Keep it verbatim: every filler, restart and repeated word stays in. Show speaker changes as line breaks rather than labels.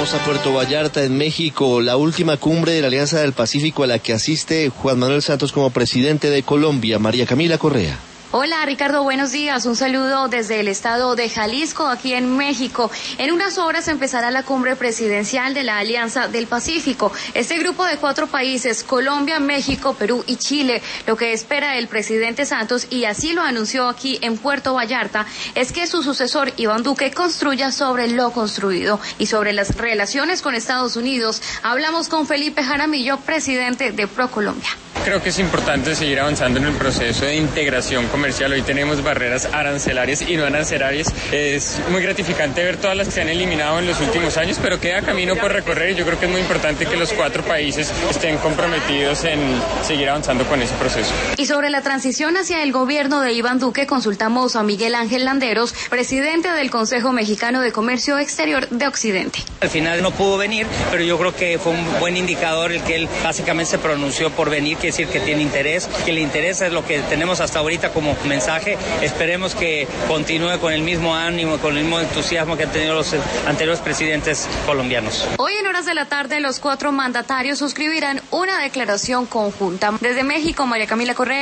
Vamos a Puerto Vallarta, en México, la última cumbre de la Alianza del Pacífico a la que asiste Juan Manuel Santos como presidente de Colombia. María Camila Correa.
Hola Ricardo, buenos días. Un saludo desde el estado de Jalisco, aquí en México. En unas horas empezará la cumbre presidencial de la Alianza del Pacífico. Este grupo de cuatro países, Colombia, México, Perú y Chile, lo que espera el presidente Santos, y así lo anunció aquí en Puerto Vallarta, es que su sucesor Iván Duque construya sobre lo construido. Y sobre las relaciones con Estados Unidos, hablamos con Felipe Jaramillo, presidente de ProColombia.
Creo que es importante seguir avanzando en el proceso de integración comercial. Hoy tenemos barreras arancelarias y no arancelarias. Es muy gratificante ver todas las que se han eliminado en los últimos años, pero queda camino por recorrer y yo creo que es muy importante que los cuatro países estén comprometidos en seguir avanzando con ese proceso.
Y sobre la transición hacia el gobierno de Iván Duque, consultamos a Miguel Ángel Landeros, presidente del Consejo Mexicano de Comercio Exterior de Occidente.
Al final no pudo venir, pero yo creo que fue un buen indicador el que él básicamente se pronunció por venir, quiere decir que tiene interés, que le interesa, es lo que tenemos hasta ahorita como mensaje. Esperemos que continúe con el mismo ánimo, con el mismo entusiasmo que han tenido los anteriores presidentes colombianos.
Hoy en horas de la tarde los cuatro mandatarios suscribirán una declaración conjunta. Desde México, María Camila Correa.